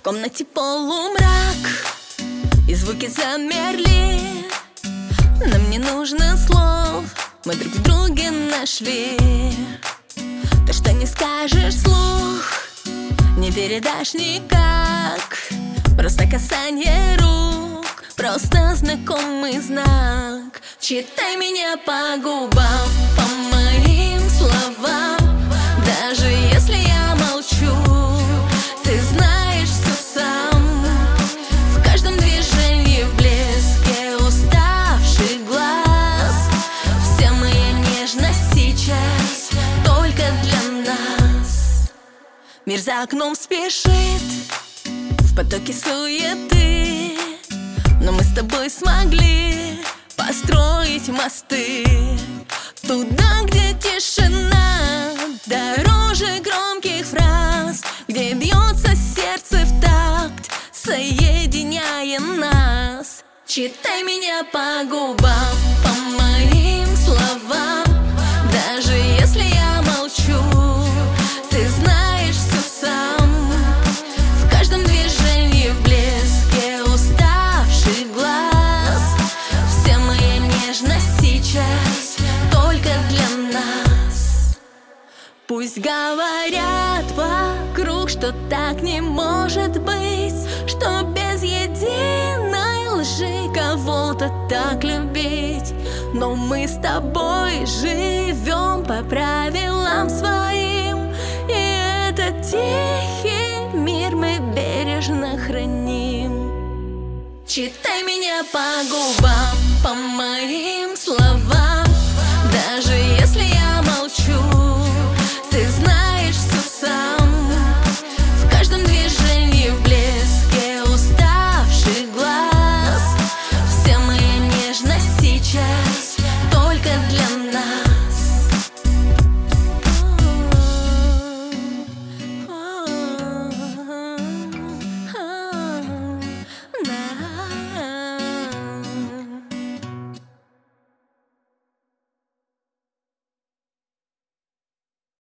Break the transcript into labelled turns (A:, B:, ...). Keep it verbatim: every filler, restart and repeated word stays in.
A: комнате полумрак, и звуки замерли. Нам не нужно слов, мы друг в друге нашли. То, что не скажешь вслух, не передашь никак. Просто касание рук, просто знакомый знак. Читай меня по губам, по моим словам. Даже если я молчу, ты знаешь все сам. В каждом движении, в блеске уставших глаз. Вся моя нежность сейчас только для нас. Мир за окном спешит в потоке суеты, но мы с тобой смогли построить мосты туда, где тишина дороже громких фраз, где бьется сердце в такт, соединяя нас. Читай меня по губам, по моим словам. Даже если я молчу, ты знаешь все сам. В каждом движении, в блеске уставших глаз. Вся моя нежность сейчас только для нас. Пусть говорят вокруг, что так не может быть, что без единой лжи кого-то так любить. Но мы с тобой живем по правилам своим, и этот тихий мир мы бережно храним. Читай меня по губам, по моим